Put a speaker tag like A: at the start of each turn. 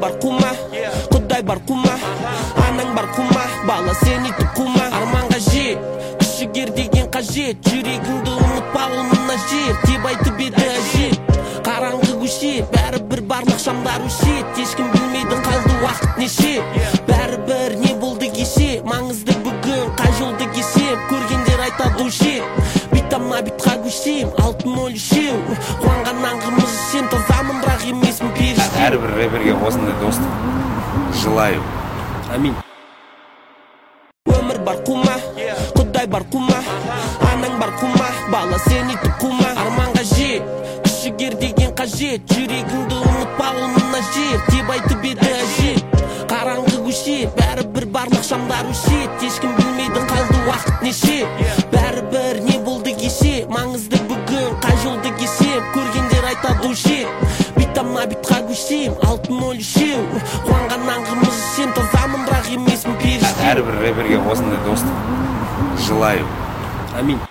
A: бар қума, Құдай бар қума, анаң бар қума, бала сені тұқума. Арманға жет, күшігер деген қажет, жүрегіңді ұмытпа ол мына жер, деп айтып еді әже. Қараңғы көшет, бәрібір барлық шамдар өшет, ешкім білмейді қалды уақыт неше. Бәрібір не болды кеше, маңызды бүгін, қай жолды кесем, көргендер айтады өшет. Битамна битқа көшем, алтын өл үшеу, қуанғаннан қымыз ішем, тазамын бірақ емесмін періште.
B: Әрбір рэперге осындай достық желаю.
A: Амин. Өмір бар қума, Құдай бар қума, анаң бар қума, бала сені тұқума. Арманға жет, күшігер деген қажет, жүрегіңді ұмытпа ол мына жер, деп айтып еді әже. Қараңғы көшет, бәрібір барлық шамдар өшет, ешкім білмейді қалды уақыт неше. Бәрібір не болды кеше, маңызды бүгін, қай жолды кесем, көргендер айтады өшет. Битамна битқа көшем, алтын өл үшеу, қуанғаннан қымыз ішем, тазамын бірақ емесмін періште.
B: Әрбір рэперге осындай достық желаю.
A: Амин.